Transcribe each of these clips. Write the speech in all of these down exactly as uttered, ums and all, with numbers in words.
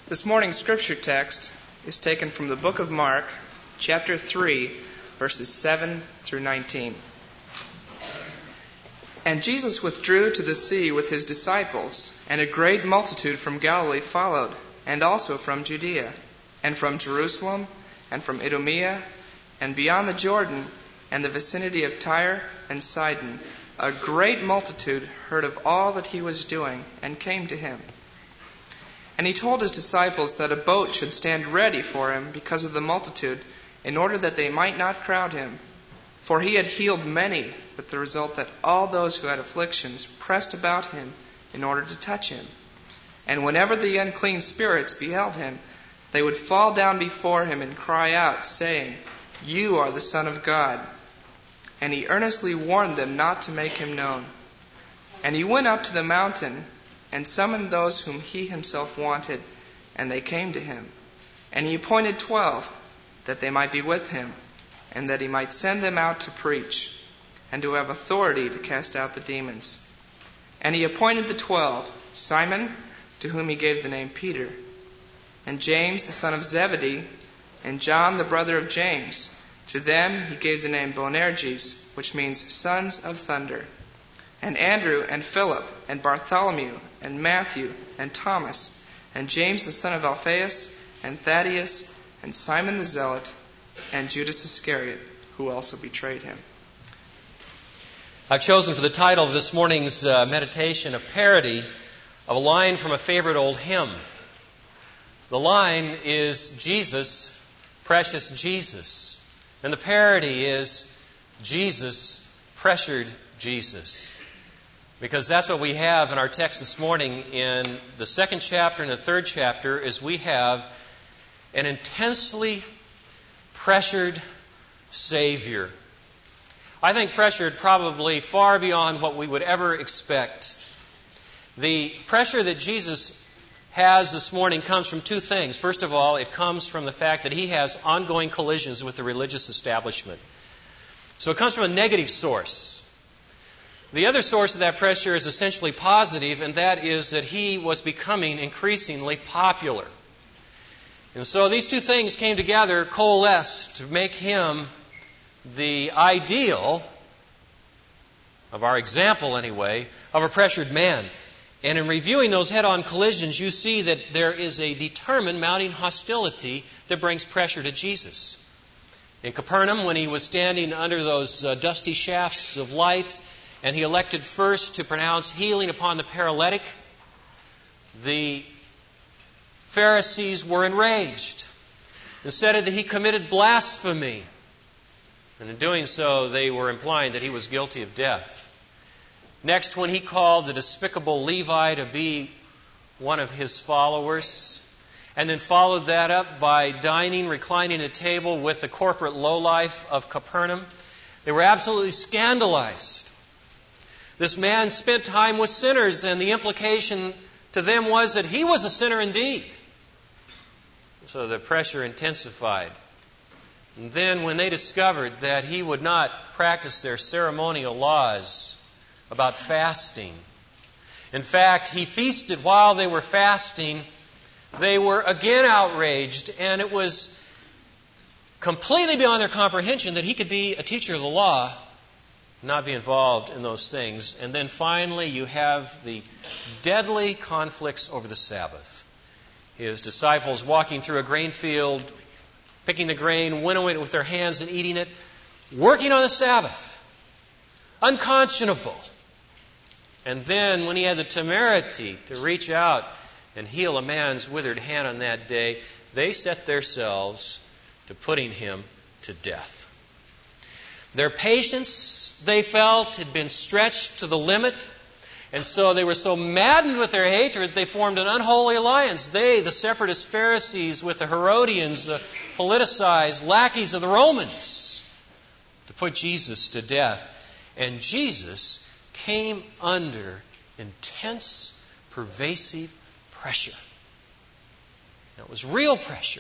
This morning's scripture text is taken from the book of Mark, chapter three, verses seven through nineteen. And Jesus withdrew to the sea with his disciples, and a great multitude from Galilee followed, and also from Judea, and from Jerusalem, and from Idumea, and beyond the Jordan, and the vicinity of Tyre and Sidon. A great multitude heard of all that he was doing, and came to him. And he told his disciples that a boat should stand ready for him because of the multitude, in order that they might not crowd him. For he had healed many, with the result that all those who had afflictions pressed about him in order to touch him. And whenever the unclean spirits beheld him, they would fall down before him and cry out, saying, "You are the Son of God." And he earnestly warned them not to make him known. And he went up to the mountain and summoned those whom he himself wanted, and they came to him. And he appointed twelve, that they might be with him, and that he might send them out to preach, and to have authority to cast out the demons. And he appointed the twelve, Simon, to whom he gave the name Peter, and James the son of Zebedee, and John the brother of James. To them he gave the name Boanerges, which means sons of thunder. And Andrew and Philip and Bartholomew and Matthew and Thomas and James the son of Alphaeus and Thaddeus and Simon the Zealot and Judas Iscariot, who also betrayed him. I've chosen for the title of this morning's uh, meditation a parody of a line from a favorite old hymn. The line is, "Jesus, precious Jesus." And the parody is, "Jesus pressured Jesus." Because that's what we have in our text this morning in the second chapter and the third chapter, is we have an intensely pressured Savior. I think pressured probably far beyond what we would ever expect. The pressure that Jesus has this morning comes from two things. First of all, it comes from the fact that he has ongoing collisions with the religious establishment. So it comes from a negative source. The other source of that pressure is essentially positive, and that is that he was becoming increasingly popular. And so these two things came together, coalesced to make him the ideal, of our example anyway, of a pressured man. And in reviewing those head-on collisions, you see that there is a determined mounting hostility that brings pressure to Jesus. In Capernaum, when he was standing under those uh, dusty shafts of light, and he elected first to pronounce healing upon the paralytic, the Pharisees were enraged and said that he committed blasphemy. And in doing so, they were implying that he was guilty of death. Next, when he called the despicable Levi to be one of his followers, and then followed that up by dining, reclining at table with the corporate lowlife of Capernaum, they were absolutely scandalized. This man spent time with sinners, and the implication to them was that he was a sinner indeed. So the pressure intensified. And then when they discovered that he would not practice their ceremonial laws about fasting, in fact, he feasted while they were fasting, they were again outraged, and it was completely beyond their comprehension that he could be a teacher of the law, not be involved in those things. And then finally you have the deadly conflicts over the Sabbath. His disciples walking through a grain field, picking the grain, winnowing it with their hands and eating it, working on the Sabbath. Unconscionable. And then when he had the temerity to reach out and heal a man's withered hand on that day, they set themselves to putting him to death. Their patience, they felt, had been stretched to the limit, and so they were so maddened with their hatred they formed an unholy alliance. They, the separatist Pharisees, with the Herodians, the politicized lackeys of the Romans, to put Jesus to death. And Jesus came under intense, pervasive pressure. Now, it was real pressure.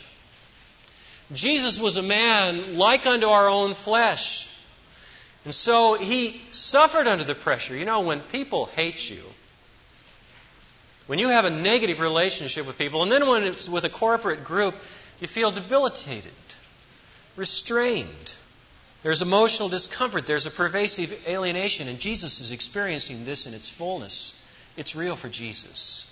Jesus was a man like unto our own flesh. And so he suffered under the pressure. You know, when people hate you, When you have a negative relationship with people, and then when it's with a corporate group, you feel debilitated, restrained. There's emotional discomfort. There's a pervasive alienation, and Jesus is experiencing this in its fullness. It's real for Jesus.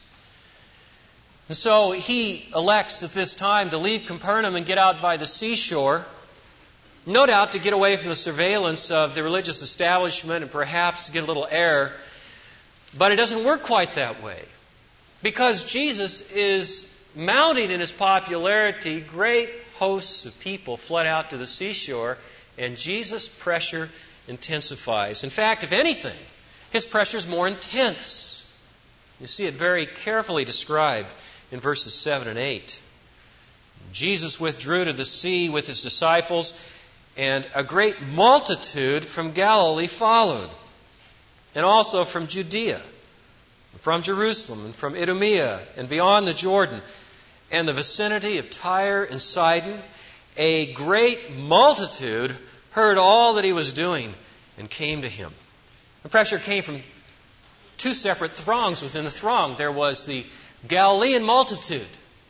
And so he elects at this time to leave Capernaum and get out by the seashore, no doubt to get away from the surveillance of the religious establishment and perhaps get a little air. But it doesn't work quite that way. Because Jesus is mounting in his popularity, great hosts of people flood out to the seashore, and Jesus' pressure intensifies. In fact, if anything, his pressure is more intense. You see it very carefully described in verses seven and eight. Jesus withdrew to the sea with his disciples, and a great multitude from Galilee followed, and also from Judea, from Jerusalem, and from Idumea, and beyond the Jordan, and the vicinity of Tyre and Sidon. A great multitude heard all that he was doing and came to him. The pressure came from two separate throngs within the throng. There was the Galilean multitude.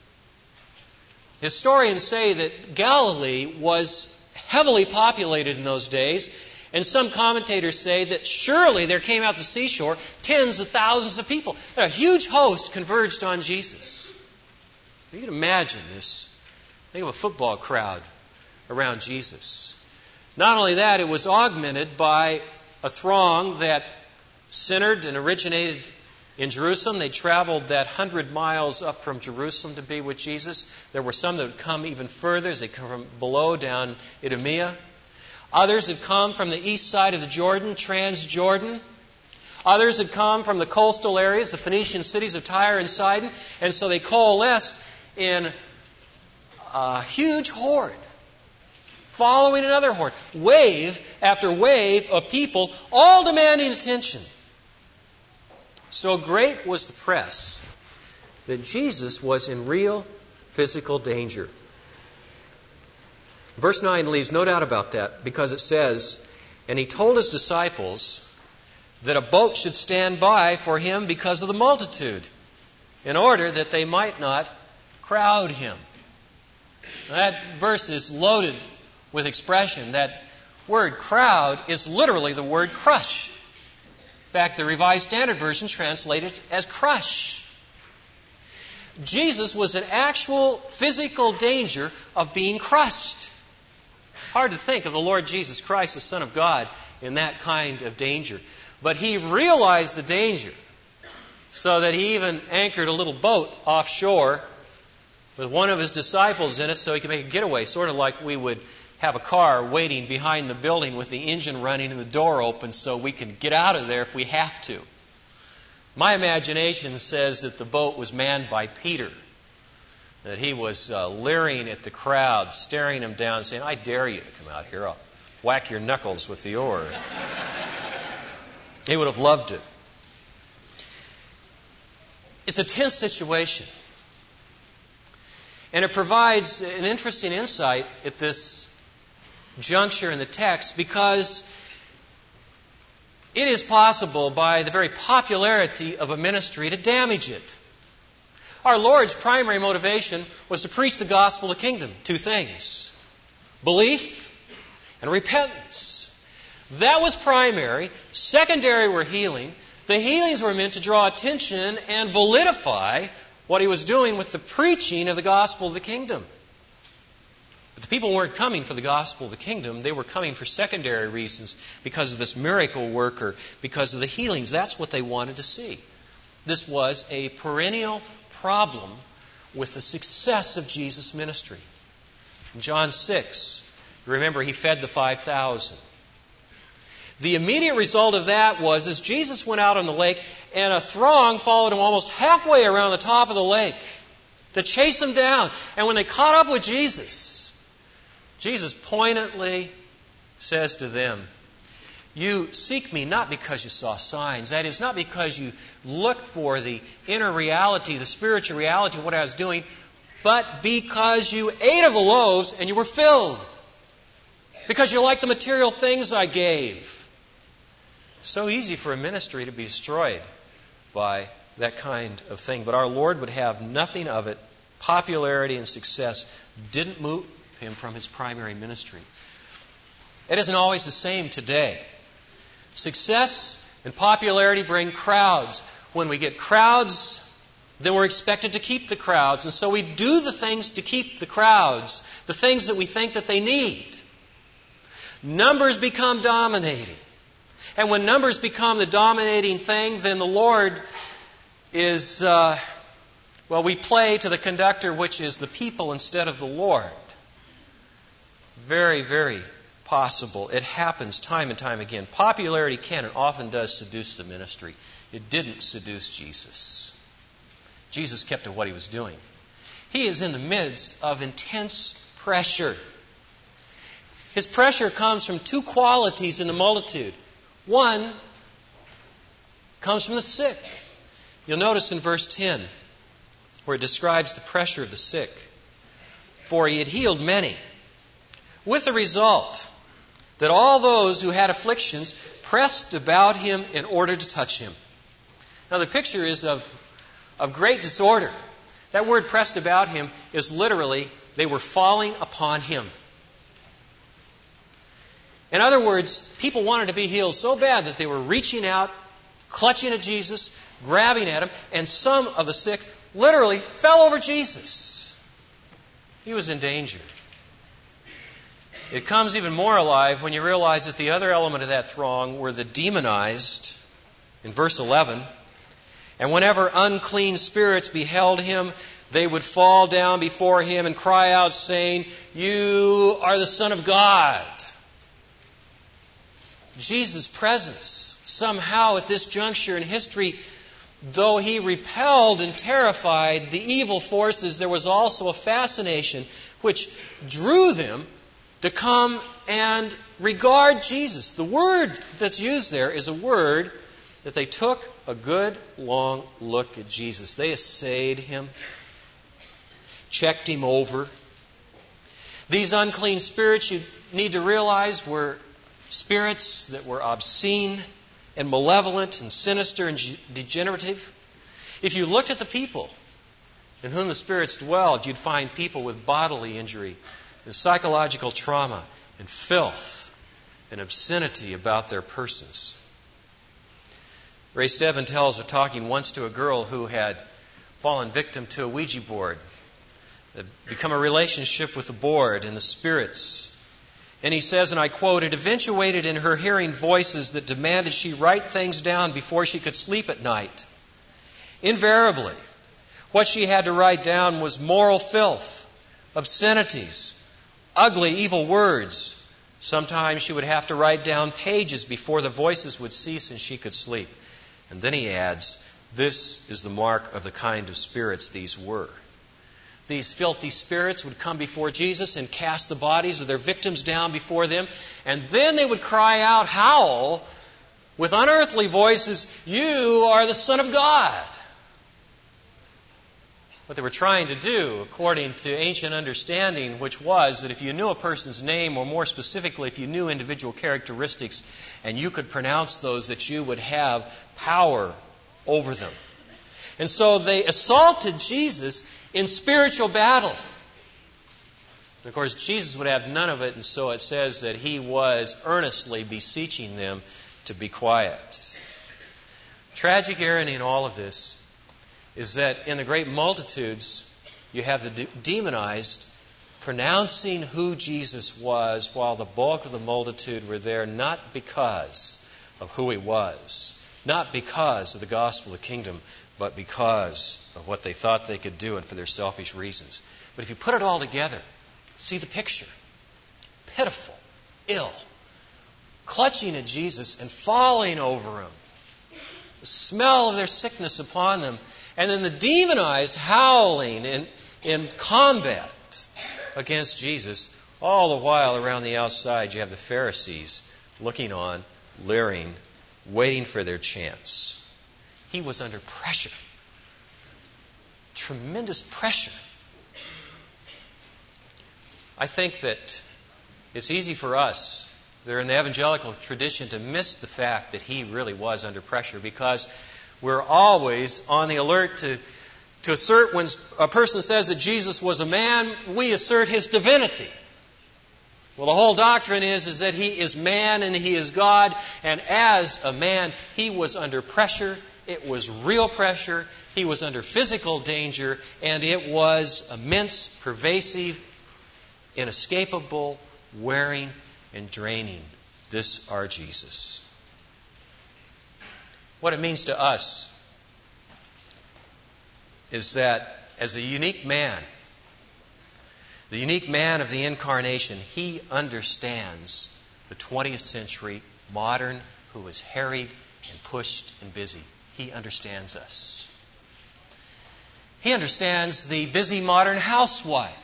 Historians say that Galilee was heavily populated in those days, and some commentators say that surely there came out the seashore tens of thousands of people. A huge host converged on Jesus. You can imagine this. Think of a football crowd around Jesus. Not only that, it was augmented by a throng that centered and originated in Jerusalem. They traveled that hundred miles up from Jerusalem to be with Jesus. There were some that would come even further as they come from below down Idumea. Others had come from the east side of the Jordan, Transjordan. Others had come from the coastal areas, the Phoenician cities of Tyre and Sidon. And so they coalesced in a huge horde, following another horde. Wave after wave of people, all demanding attention. So great was the press that Jesus was in real physical danger. Verse nine leaves no doubt about that, because it says, and he told his disciples that a boat should stand by for him because of the multitude, in order that they might not crowd him. Now, that verse is loaded with expression. That word crowd is literally the word crush. In fact, the Revised Standard Version translated it as crush. Jesus was in actual physical danger of being crushed. It's hard to think of the Lord Jesus Christ, the Son of God, in that kind of danger. But he realized the danger, so that he even anchored a little boat offshore with one of his disciples in it so he could make a getaway, sort of like we would have a car waiting behind the building with the engine running and the door open so we can get out of there if we have to. My imagination says that the boat was manned by Peter, that he was uh, leering at the crowd, staring them down, saying, I dare you to come out here. I'll whack your knuckles with the oar. He would have loved it. It's a tense situation. And it provides an interesting insight at this juncture in the text, because it is possible by the very popularity of a ministry to damage it. Our Lord's primary motivation was to preach the gospel of the kingdom. Two things: belief and repentance. That was primary. Secondary were healing. The healings were meant to draw attention and validify what he was doing with the preaching of the gospel of the kingdom. But the people weren't coming for the gospel of the kingdom. They were coming for secondary reasons, because of this miracle worker, because of the healings. That's what they wanted to see. This was a perennial problem with the success of Jesus' ministry. In John six, remember, he fed the five thousand. The immediate result of that was, as Jesus went out on the lake, and a throng followed him almost halfway around the top of the lake to chase him down. And when they caught up with Jesus, Jesus poignantly says to them, you seek me not because you saw signs. That is, not because you looked for the inner reality, the spiritual reality of what I was doing, but because you ate of the loaves and you were filled. Because you liked the material things I gave. So easy for a ministry to be destroyed by that kind of thing. But our Lord would have nothing of it. Popularity and success didn't move him from his primary ministry. It isn't always the same today. Success and popularity bring crowds. When we get crowds, then we're expected to keep the crowds. And so we do the things to keep the crowds, the things that we think that they need. Numbers become dominating. And when numbers become the dominating thing, then the Lord is, uh, well, we play to the conductor, which is the people instead of the Lord. Very, very possible. It happens time and time again. Popularity can and often does seduce the ministry. It didn't seduce Jesus. Jesus kept to what he was doing. He is in the midst of intense pressure. His pressure comes from two qualities in the multitude. One comes from the sick. You'll notice in verse ten where it describes the pressure of the sick. For he had healed many, with the result that all those who had afflictions pressed about him in order to touch him. Now the picture is of, of great disorder. That word pressed about him is literally they were falling upon him. In other words, people wanted to be healed so bad that they were reaching out, clutching at Jesus, grabbing at him, and some of the sick literally fell over Jesus. He was in danger. It comes even more alive when you realize that the other element of that throng were the demonized. In verse eleven, and whenever unclean spirits beheld him, they would fall down before him and cry out, saying, "You are the Son of God." Jesus' presence, somehow at this juncture in history, though he repelled and terrified the evil forces, there was also a fascination which drew them to come and regard Jesus. The word that's used there is a word that they took a good long look at Jesus. They assayed him, checked him over. These unclean spirits, you need to realize, were spirits that were obscene and malevolent and sinister and degenerative. If you looked at the people in whom the spirits dwelled, you'd find people with bodily injury and psychological trauma and filth and obscenity about their persons. Ray Stebbin tells of talking once to a girl who had fallen victim to a Ouija board. It had become a relationship with the board and the spirits. And he says, and I quote, "It eventuated in her hearing voices that demanded she write things down before she could sleep at night. Invariably, what she had to write down was moral filth, obscenities, ugly, evil words. Sometimes she would have to write down pages before the voices would cease and she could sleep." And then he adds, "This is the mark of the kind of spirits these were." These filthy spirits would come before Jesus and cast the bodies of their victims down before them. And then they would cry out, howl, with unearthly voices, "You are the Son of God." What they were trying to do, according to ancient understanding, which was that if you knew a person's name, or more specifically, if you knew individual characteristics, and you could pronounce those, that you would have power over them. And so they assaulted Jesus in spiritual battle. And of course, Jesus would have none of it, and so it says that he was earnestly beseeching them to be quiet. Tragic irony in all of this is that in the great multitudes, you have the de- demonized pronouncing who Jesus was, while the bulk of the multitude were there not because of who he was, not because of the gospel of the kingdom, but because of what they thought they could do and for their selfish reasons. But if you put it all together, see the picture. Pitiful, ill, clutching at Jesus and falling over him. The smell of their sickness upon them. And then the demonized howling in, in combat against Jesus. All the while around the outside you have the Pharisees looking on, leering, waiting for their chance. He was under pressure. Tremendous pressure. I think that it's easy for us, that are in the evangelical tradition, to miss the fact that he really was under pressure, because We're always on the alert to, to assert when a person says that Jesus was a man, we assert his divinity. Well, the whole doctrine is, is that he is man and he is God, and as a man, he was under pressure. It was real pressure. He was under physical danger, and it was immense, pervasive, inescapable, wearing, and draining. This our Jesus. What it means to us is that as a unique man, the unique man of the Incarnation, he understands the twentieth century modern who is harried and pushed and busy. He understands us. He understands the busy modern housewife.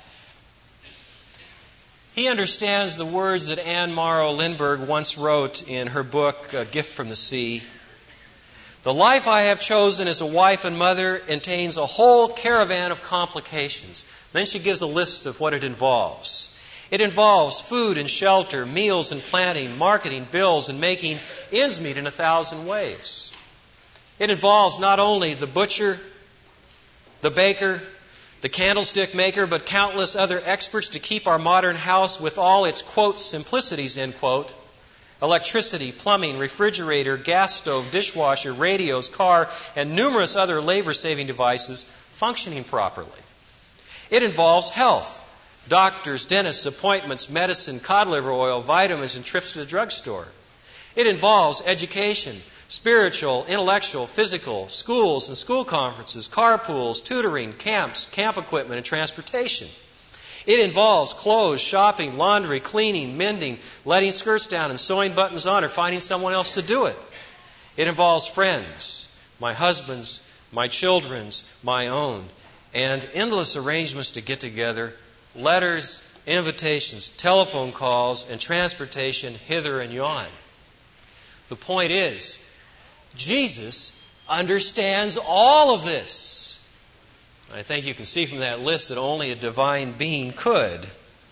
He understands the words that Anne Morrow Lindbergh once wrote in her book, A Gift from the Sea. The life I have chosen as a wife and mother contains a whole caravan of complications. Then she gives a list of what it involves. It involves food and shelter, meals and planning, marketing, bills, and making ends meet in a thousand ways. It involves not only the butcher, the baker, the candlestick maker, but countless other experts to keep our modern house with all its, quote, simplicities, end quote, electricity, plumbing, refrigerator, gas stove, dishwasher, radios, car, and numerous other labor-saving devices functioning properly. It involves health, doctors, dentists, appointments, medicine, cod liver oil, vitamins, and trips to the drugstore. It involves education, spiritual, intellectual, physical, schools and school conferences, carpools, tutoring, camps, camp equipment, and transportation. It involves clothes, shopping, laundry, cleaning, mending, letting skirts down and sewing buttons on or finding someone else to do it. It involves friends, my husband's, my children's, my own, and endless arrangements to get together, letters, invitations, telephone calls, and transportation hither and yon. The point is, Jesus understands all of this. I think you can see from that list that only a divine being could.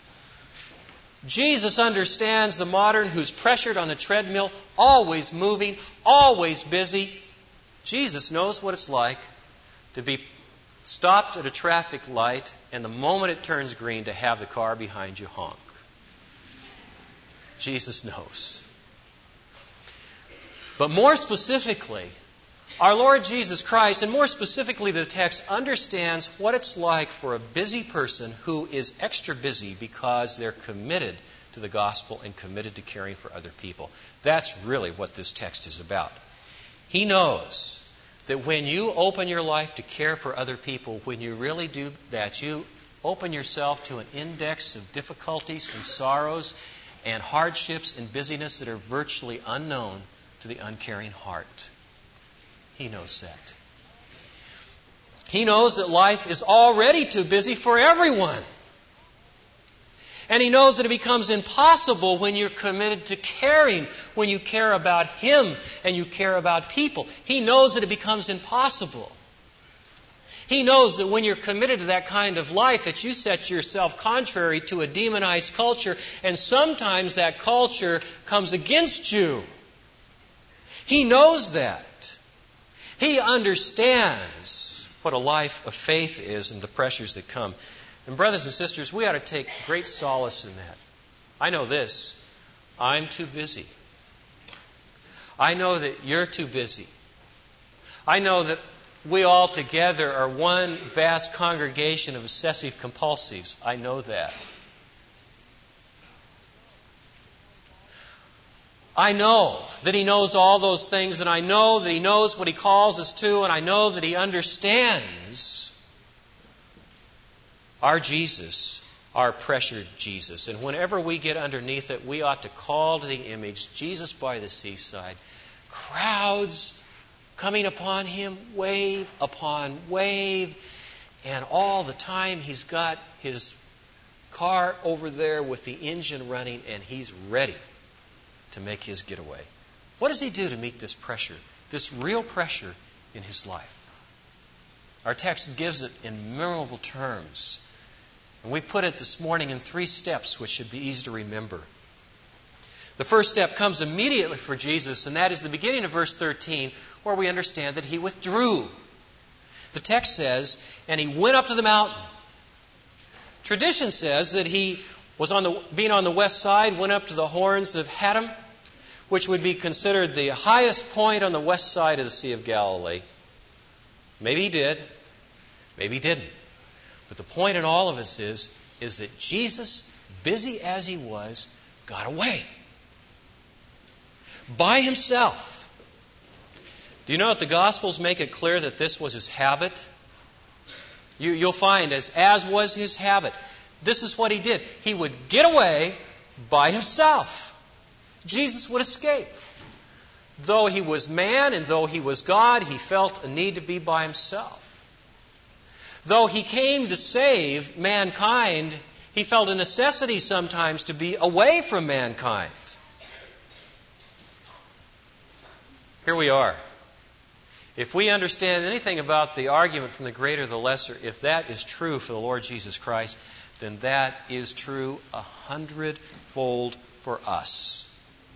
Jesus understands the modern who's pressured on the treadmill, always moving, always busy. Jesus knows what it's like to be stopped at a traffic light and the moment it turns green to have the car behind you honk. Jesus knows. But more specifically, our Lord Jesus Christ, and more specifically the text, understands what it's like for a busy person who is extra busy because they're committed to the gospel and committed to caring for other people. That's really what this text is about. He knows that when you open your life to care for other people, when you really do that, you open yourself to an index of difficulties and sorrows and hardships and busyness that are virtually unknown to the uncaring heart. He knows that. He knows that life is already too busy for everyone. And He knows that it becomes impossible when you're committed to caring, when you care about Him and you care about people. He knows that it becomes impossible. He knows that when you're committed to that kind of life, that you set yourself contrary to a demonized culture, and sometimes that culture comes against you. He knows that. He understands what a life of faith is and the pressures that come. And brothers and sisters, we ought to take great solace in that. I know this. I'm too busy. I know that you're too busy. I know that we all together are one vast congregation of obsessive compulsives. I know that. I know that He knows all those things, and I know that He knows what He calls us to, and I know that He understands our Jesus, our pressured Jesus. And whenever we get underneath it, we ought to call to the image, Jesus by the seaside, crowds coming upon Him, wave upon wave, and all the time He's got His car over there with the engine running, and He's ready to make His getaway. What does He do to meet this pressure, this real pressure in His life? Our text gives it in memorable terms. And we put it this morning in three steps which should be easy to remember. The first step comes immediately for Jesus, and that is the beginning of verse thirteen, where we understand that He withdrew. The text says, and He went up to the mountain. Tradition says that He was on the, being on the west side, went up to the horns of Haddam, which would be considered the highest point on the west side of the Sea of Galilee. Maybe He did, maybe He didn't. But the point in all of this is, is that Jesus, busy as He was, got away. By Himself. Do you know that the Gospels make it clear that this was His habit? You, you'll find, as, as was His habit, this is what He did. He would get away by Himself. Jesus would escape. Though He was man and though He was God, He felt a need to be by Himself. Though He came to save mankind, He felt a necessity sometimes to be away from mankind. Here we are. If we understand anything about the argument from the greater to the lesser, if that is true for the Lord Jesus Christ, then that is true a hundredfold for us.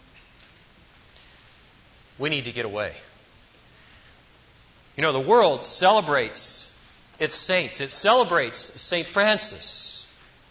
We need to get away. You know, the world celebrates its saints. It celebrates Saint Francis.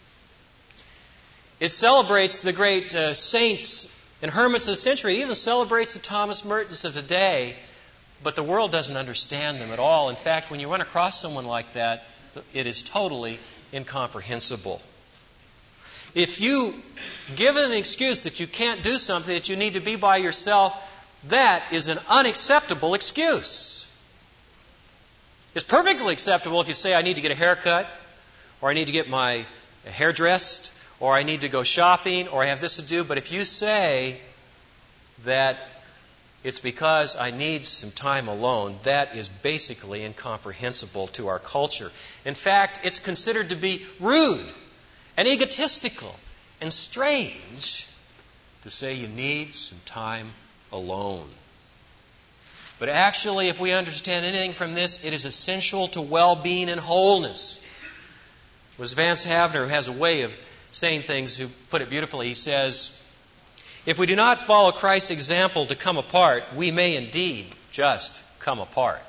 It celebrates the great uh, saints and hermits of the century. It even celebrates the Thomas Mertons of today. But the world doesn't understand them at all. In fact, when you run across someone like that, it is totally incomprehensible. If you give an excuse that you can't do something, that you need to be by yourself, that is an unacceptable excuse. It's perfectly acceptable if you say, I need to get a haircut, or I need to get my hair dressed, or I need to go shopping, or I have this to do. But if you say that it's because I need some time alone, that is basically incomprehensible to our culture. In fact, it's considered to be rude and egotistical and strange to say you need some time alone. But actually, if we understand anything from this, it is essential to well-being and wholeness. It was Vance Havner, who has a way of saying things, who put it beautifully. He says, if we do not follow Christ's example to come apart, we may indeed just come apart.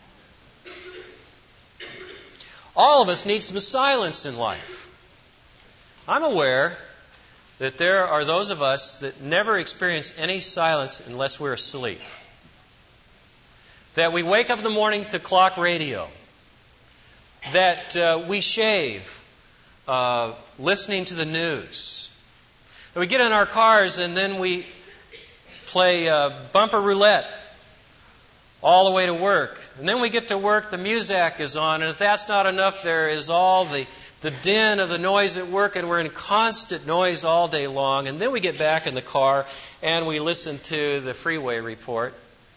All of us need some silence in life. I'm aware that there are those of us that never experience any silence unless we're asleep. That we wake up in the morning to clock radio. That uh, we shave uh, listening to the news. We get in our cars and then we play uh, bumper roulette all the way to work. And then we get to work, the music is on. And if that's not enough, there is all the, the din of the noise at work, and we're in constant noise all day long. And then we get back in the car and we listen to the freeway report.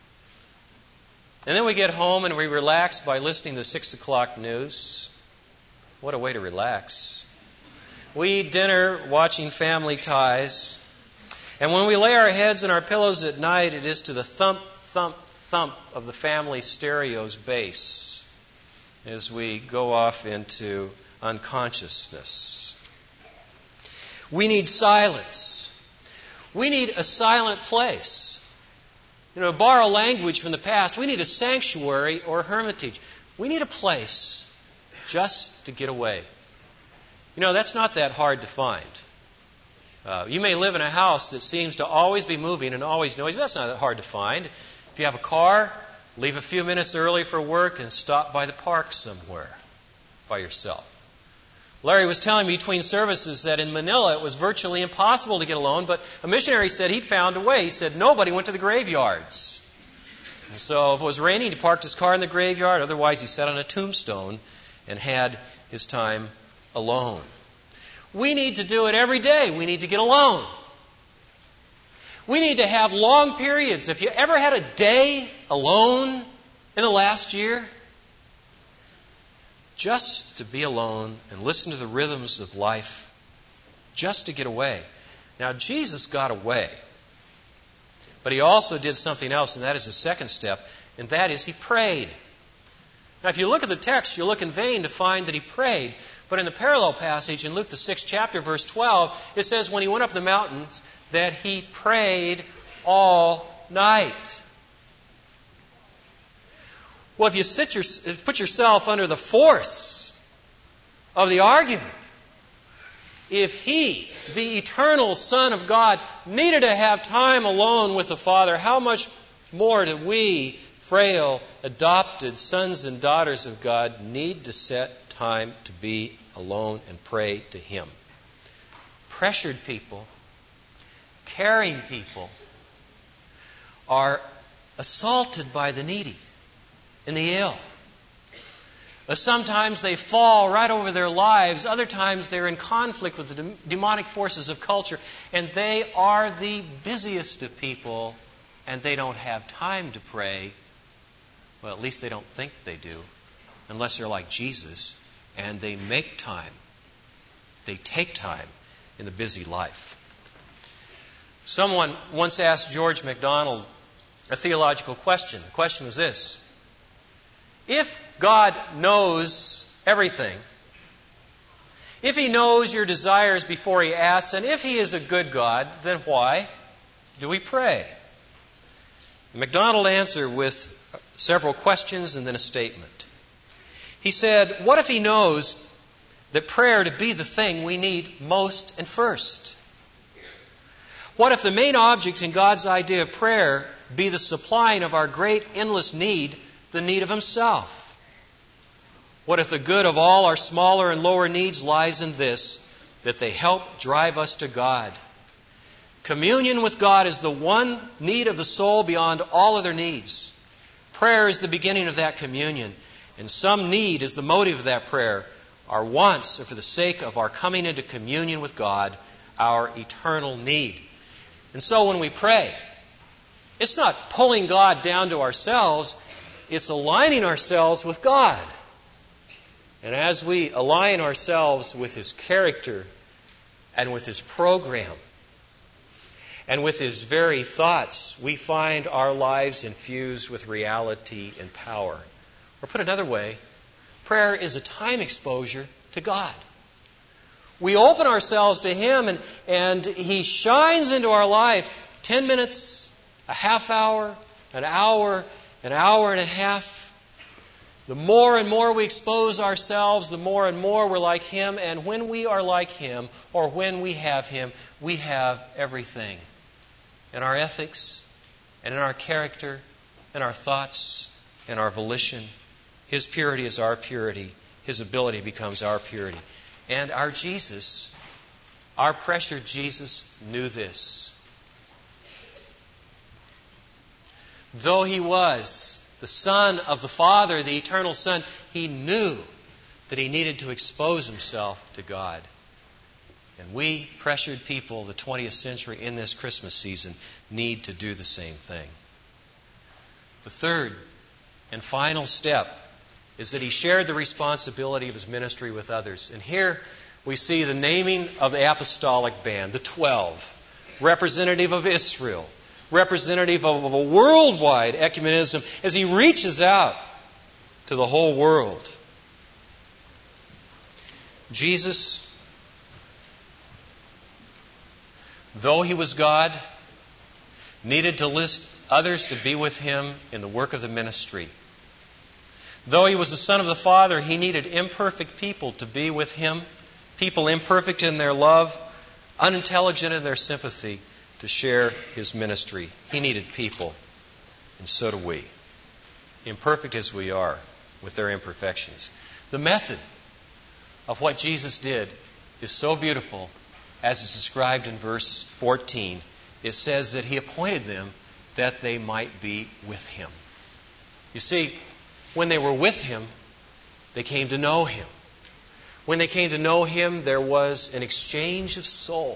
And then we get home and we relax by listening to the six o'clock news. What a way to relax. We eat dinner watching Family Ties. And when we lay our heads in our pillows at night, it is to the thump, thump, thump of the family stereo's bass as we go off into unconsciousness. We need silence. We need a silent place. You know, to borrow language from the past, we need a sanctuary or a hermitage. We need a place just to get away. You know, that's not that hard to find. Uh, you may live in a house that seems to always be moving and always noisy. That's not that hard to find. If you have a car, leave a few minutes early for work and stop by the park somewhere by yourself. Larry was telling me between services that in Manila it was virtually impossible to get alone, but a missionary said he'd found a way. He said nobody went to the graveyards. And so if it was raining, he parked his car in the graveyard. Otherwise, he sat on a tombstone and had his time alone. We need to do it every day. We need to get alone. We need to have long periods. Have you ever had a day alone in the last year? Just to be alone and listen to the rhythms of life. Just to get away. Now, Jesus got away. But He also did something else, and that is the second step, and that is He prayed. Now, if you look at the text, you'll look in vain to find that he prayed. But in the parallel passage in Luke, the sixth chapter, verse twelve, it says when he went up the mountains that he prayed all night. Well, if you sit your, put yourself under the force of the argument, if he, the eternal Son of God, needed to have time alone with the Father, how much more do we, frail, adopted sons and daughters of God, need to set time to be alone and pray to Him? Pressured people, caring people, are assaulted by the needy and the ill. Sometimes they fall right over their lives. Other times they're in conflict with the demonic forces of culture. And they are the busiest of people, and they don't have time to pray. Well, at least they don't think they do, unless they're like Jesus, and they make time. They take time in the busy life. Someone once asked George MacDonald a theological question. The question was this: if God knows everything, if He knows your desires before He asks, and if He is a good God, then why do we pray? MacDonald answered with several questions and then a statement. He said, what if He knows that prayer to be the thing we need most and first? What if the main object in God's idea of prayer be the supplying of our great endless need, the need of Himself? What if the good of all our smaller and lower needs lies in this, that they help drive us to God? Communion with God is the one need of the soul beyond all other needs. Prayer is the beginning of that communion, and some need is the motive of that prayer. Our wants are for the sake of our coming into communion with God, our eternal need. And so when we pray, it's not pulling God down to ourselves, it's aligning ourselves with God. And as we align ourselves with His character and with His program and with His very thoughts, we find our lives infused with reality and power. Or put another way, prayer is a time exposure to God. We open ourselves to Him and, and He shines into our life ten minutes, a half hour, an hour, an hour and a half. The more and more we expose ourselves, the more and more we're like Him. And when we are like Him, or when we have Him, we have everything. In our ethics, and in our character, in our thoughts, and our volition. His purity is our purity. His ability becomes our purity. And our Jesus, our pressured Jesus, knew this. Though He was the Son of the Father, the eternal Son, He knew that He needed to expose Himself to God. And we, pressured people of the twentieth century in this Christmas season, need to do the same thing. The third and final step is that He shared the responsibility of His ministry with others. And here we see the naming of the apostolic band, the twelve, representative of Israel, representative of a worldwide ecumenism, as He reaches out to the whole world. Jesus, though He was God, needed to list others to be with Him in the work of the ministry. Though He was the Son of the Father, He needed imperfect people to be with Him, people imperfect in their love, unintelligent in their sympathy, to share His ministry. He needed people, and so do we, imperfect as we are with their imperfections. The method of what Jesus did is so beautiful, as is described in verse fourteen. It says that He appointed them that they might be with Him. You see, when they were with Him, they came to know Him. When they came to know Him, there was an exchange of soul,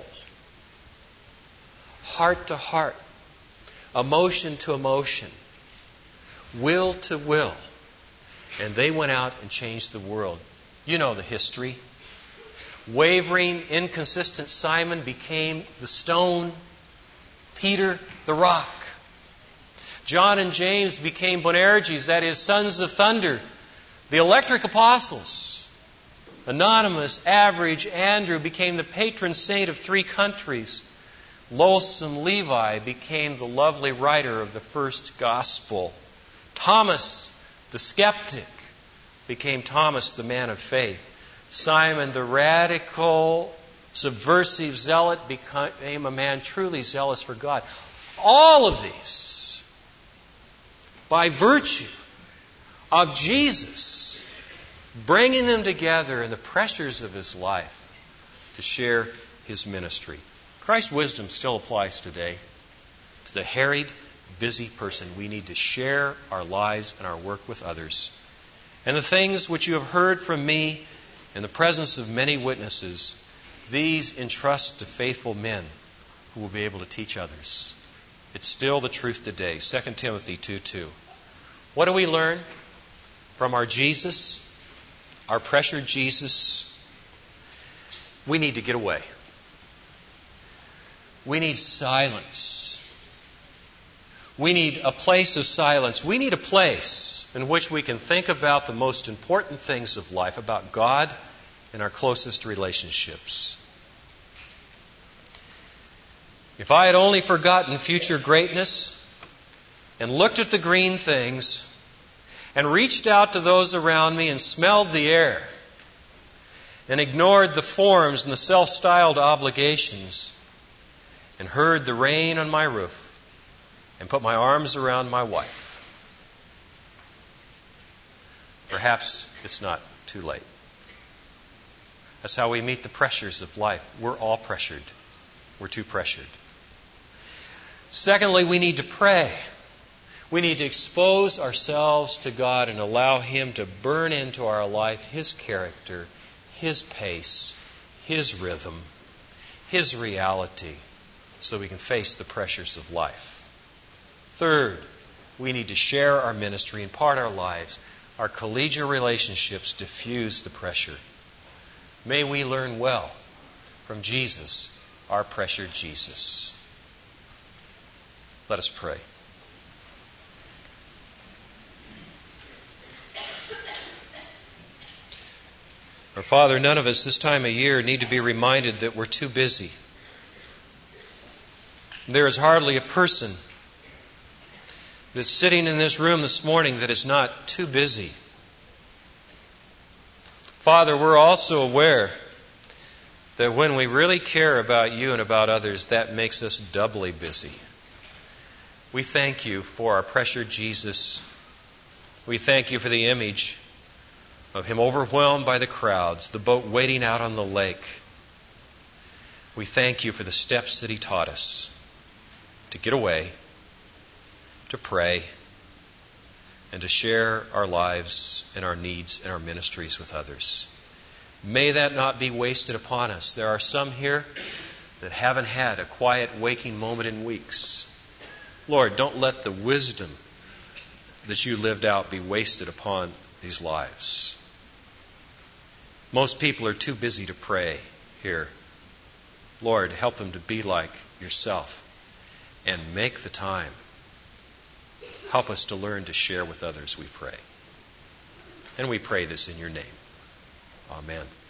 heart to heart, emotion to emotion, will to will. And they went out and changed the world. You know the history. Wavering, inconsistent Simon became the stone, Peter the rock. John and James became Boanerges, that is, sons of thunder. The electric apostles. Anonymous, average Andrew became the patron saint of three countries. Loathsome Levi became the lovely writer of the first gospel. Thomas, the skeptic, became Thomas, the man of faith. Simon, the radical, subversive zealot, became a man truly zealous for God. All of these, by virtue of Jesus bringing them together in the pressures of His life to share His ministry. Christ's wisdom still applies today to the harried, busy person. We need to share our lives and our work with others. And the things which you have heard from me in the presence of many witnesses, these entrust to faithful men who will be able to teach others. It's still the truth today. Second Timothy two two. What do we learn from our Jesus, our pressured Jesus? We need to get away. We need silence. We need a place of silence. We need a place in which we can think about the most important things of life, about God and our closest relationships. If I had only forgotten future greatness and looked at the green things and reached out to those around me and smelled the air and ignored the forms and the self-styled obligations and heard the rain on my roof and put my arms around my wife, perhaps it's not too late. That's how we meet the pressures of life. We're all pressured. We're too pressured. Secondly, we need to pray. We need to expose ourselves to God and allow Him to burn into our life His character, His pace, His rhythm, His reality, so we can face the pressures of life. Third, we need to share our ministry, impart our lives. Our collegial relationships diffuse the pressure. May we learn well from Jesus, our pressured Jesus. Let us pray. Our Father, none of us this time of year need to be reminded that we're too busy. There is hardly a person that's sitting in this room this morning that is not too busy. Father, we're also aware that when we really care about you and about others, that makes us doubly busy. We thank you for our pressured Jesus. We thank you for the image of Him overwhelmed by the crowds, the boat waiting out on the lake. We thank you for the steps that He taught us to get away, to pray, and to share our lives and our needs and our ministries with others. May that not be wasted upon us. There are some here that haven't had a quiet waking moment in weeks. Lord, don't let the wisdom that you lived out be wasted upon these lives. Most people are too busy to pray here. Lord, help them to be like yourself and make the time. Help us to learn to share with others, we pray. And we pray this in your name. Amen.